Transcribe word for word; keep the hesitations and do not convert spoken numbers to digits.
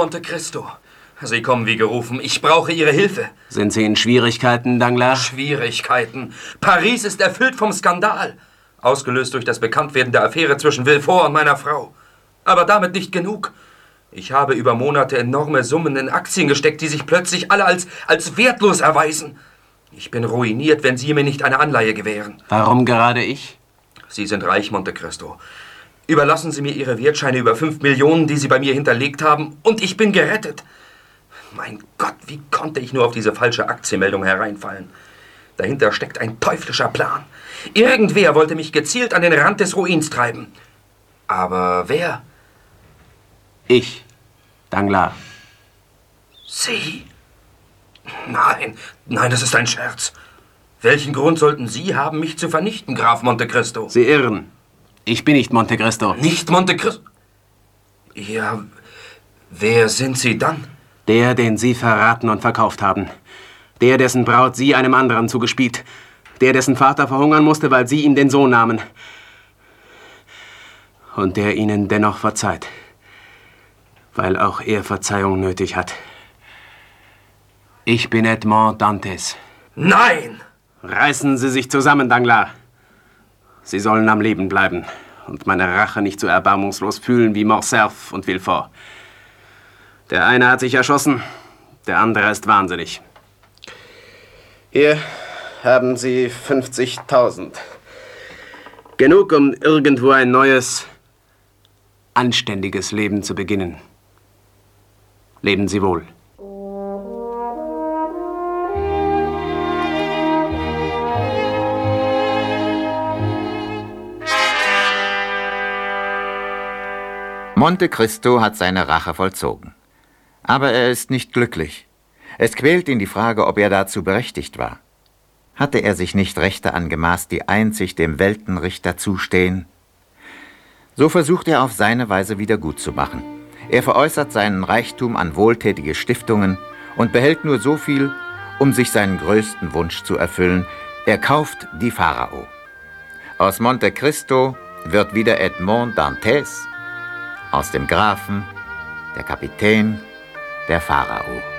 Monte Cristo. Sie kommen wie gerufen. Ich brauche Ihre Hilfe. Sind Sie in Schwierigkeiten, Danglars? Schwierigkeiten? Paris ist erfüllt vom Skandal. Ausgelöst durch das Bekanntwerden der Affäre zwischen Villefort und meiner Frau. Aber damit nicht genug. Ich habe über Monate enorme Summen in Aktien gesteckt, die sich plötzlich alle als, als wertlos erweisen. Ich bin ruiniert, wenn Sie mir nicht eine Anleihe gewähren. Warum gerade ich? Sie sind reich, Monte Cristo. Überlassen Sie mir Ihre Wertscheine über fünf Millionen, die Sie bei mir hinterlegt haben, und ich bin gerettet. Mein Gott, wie konnte ich nur auf diese falsche Aktienmeldung hereinfallen? Dahinter steckt ein teuflischer Plan. Irgendwer wollte mich gezielt an den Rand des Ruins treiben. Aber wer? Ich, Danglars. Sie? Nein, nein, das ist ein Scherz. Welchen Grund sollten Sie haben, mich zu vernichten, Graf Monte Cristo? Sie irren. Ich bin nicht Monte Cristo. Nicht Monte Cristo? Ja, wer sind Sie dann? Der, den Sie verraten und verkauft haben. Der, dessen Braut Sie einem anderen zugespielt. Der, dessen Vater verhungern musste, weil Sie ihm den Sohn nahmen. Und der Ihnen dennoch verzeiht. Weil auch er Verzeihung nötig hat. Ich bin Edmond Dantès. Nein! Reißen Sie sich zusammen, Danglars. Sie sollen am Leben bleiben und meine Rache nicht so erbarmungslos fühlen wie Morcerf und Villefort. Der eine hat sich erschossen, der andere ist wahnsinnig. Hier haben Sie fünfzigtausend. Genug, um irgendwo ein neues, anständiges Leben zu beginnen. Leben Sie wohl. Monte Cristo hat seine Rache vollzogen. Aber er ist nicht glücklich. Es quält ihn die Frage, ob er dazu berechtigt war. Hatte er sich nicht Rechte angemaßt, die einzig dem Weltenrichter zustehen? So versucht er auf seine Weise wieder gut zu machen. Er veräußert seinen Reichtum an wohltätige Stiftungen und behält nur so viel, um sich seinen größten Wunsch zu erfüllen. Er kauft die Pharao. Aus Monte Cristo wird wieder Edmond Dantès, aus dem Grafen der Kapitän der Pharao.